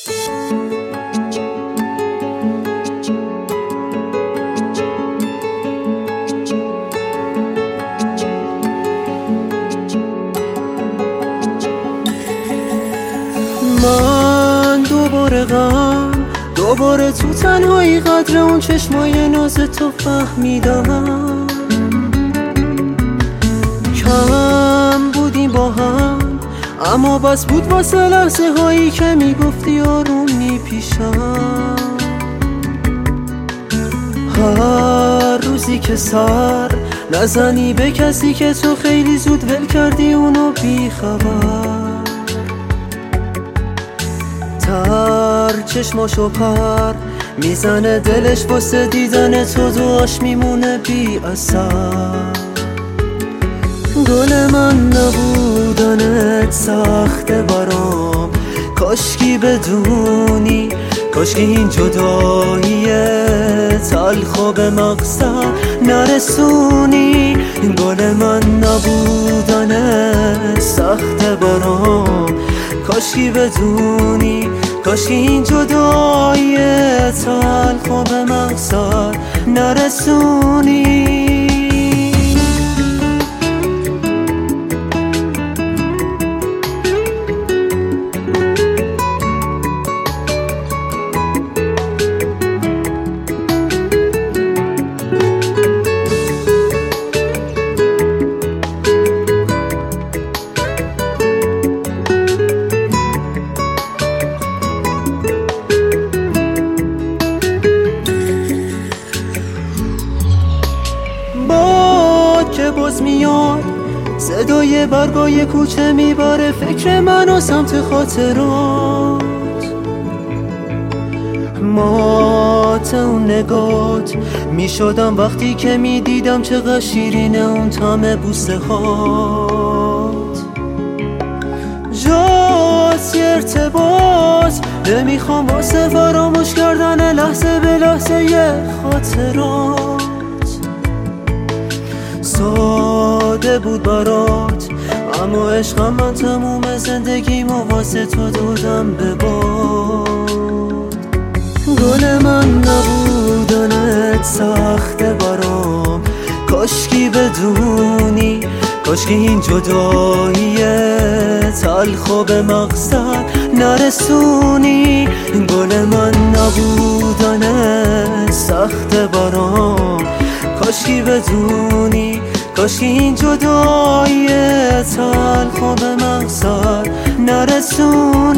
من دوباره دوباره تو تنهایی قدر اون چشمای ناز تو فهمیدم. کم بودیم با هم اما بس بود واسه لحظه هایی که میگفتی آروم میپیشم. هر روزی که سر نزنی به کسی که تو خیلی زود ول کردی اونو بی خبر، تر چشماشو پر میزنه دلش واسه دیدن تو، دعاش میمونه بی اثر. گل من نبودنت سخته برام، کاشکی بدونی، کاشکی این جدایی تلخو به مقصد نرسونی. گل من نبودنت سخته برام، کاشکی بدونی، کاشکی این جدایی تلخو به مقصد نرسونی. که باز میاد صدای برگای کوچه میبره فکر منو سمت خاطرات. مات اون نگات میشدم وقتی که میدیدم چقدر شیرینه اون طعم بوسه هات. جاست یه ارتباط نمیخوام واسه فراموش کردن لحظه به لحظه یه خاطرات. ساده بود برات اما عشقم من تموم زندگیمو واسه تو دادم به باد. گل من نبودنت سخته برام، کاشکی بدونی، کاشکی این جدایی تلخو به مقصد نرسونی. گل من نبودنت سخته برام، کاشکی بدونی، کاشکی این جدایی تلخو به مقصد نرسونی.